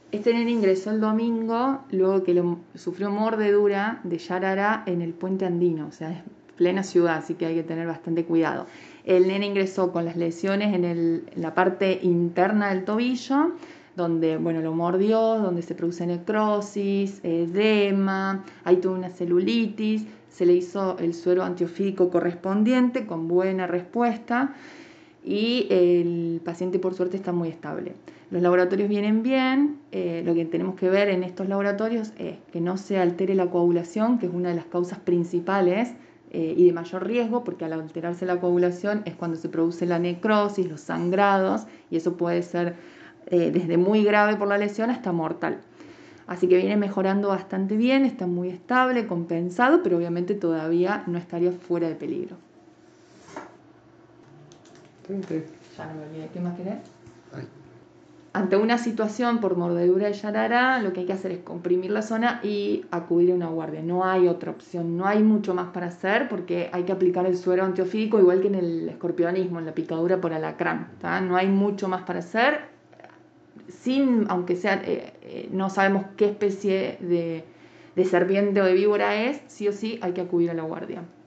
Este nene ingresó el domingo luego que sufrió mordedura de yarará en el puente andino, o sea, es plena ciudad, así que hay que tener bastante cuidado. El nene ingresó con las lesiones en la parte interna del tobillo, donde, bueno, lo mordió, donde se produce necrosis, edema, ahí tuvo una celulitis, se le hizo el suero antiofídico correspondiente con buena respuesta y el paciente por suerte está muy estable. Los laboratorios vienen bien, lo que tenemos que ver en estos laboratorios es que no se altere la coagulación, que es una de las causas principales y de mayor riesgo, porque al alterarse la coagulación es cuando se produce la necrosis, los sangrados, y eso puede ser desde muy grave por la lesión hasta mortal. Así que viene mejorando bastante bien, está muy estable, compensado, pero obviamente todavía no estaría fuera de peligro. Ya no me olvidé, ¿qué más querés? Ante una situación por mordedura de yarará, lo que hay que hacer es comprimir la zona y acudir a una guardia. No hay otra opción, no hay mucho más para hacer porque hay que aplicar el suero antiofídico igual que en el escorpionismo, en la picadura por alacrán. ¿tá? No hay mucho más para hacer, aunque sea, no sabemos qué especie de serpiente o de víbora es, sí o sí hay que acudir a la guardia.